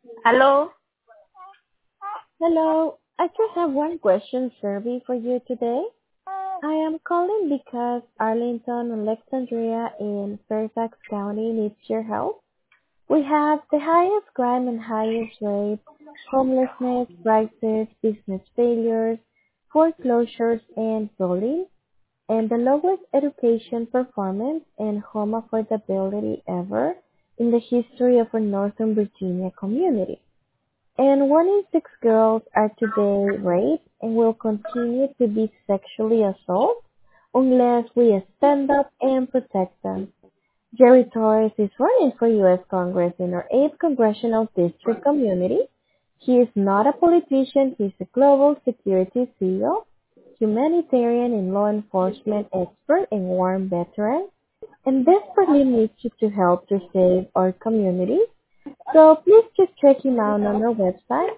Hello? Hello, I just have one question survey for you today. I am calling because Arlington, Alexandria, and Fairfax County needs your help. We have the highest crime and highest rate, homelessness, crisis, business failures, foreclosures, and bullying, and the lowest education performance and home affordability ever in the history of a Northern Virginia community. And 1 in 6 girls are today raped and will continue to be sexually assaulted unless we stand up and protect them. Jerry Torres is running for U.S. Congress in our 8th Congressional District community. He is not a politician, he's a global security CEO, humanitarian and law enforcement expert and war veteran, and desperately needs you to help to save our community. So please just check him out on our website,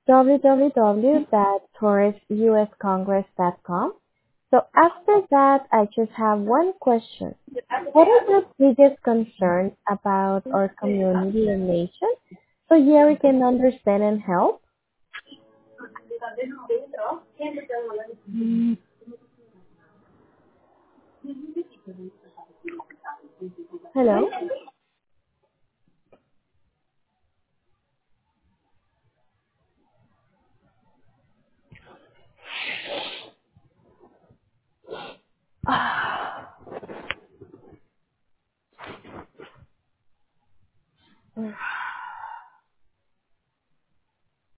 www.torresuscongress.com. So after that, I just have one question. What are your biggest concerns about our community and nation? So here we can understand and help. Hello?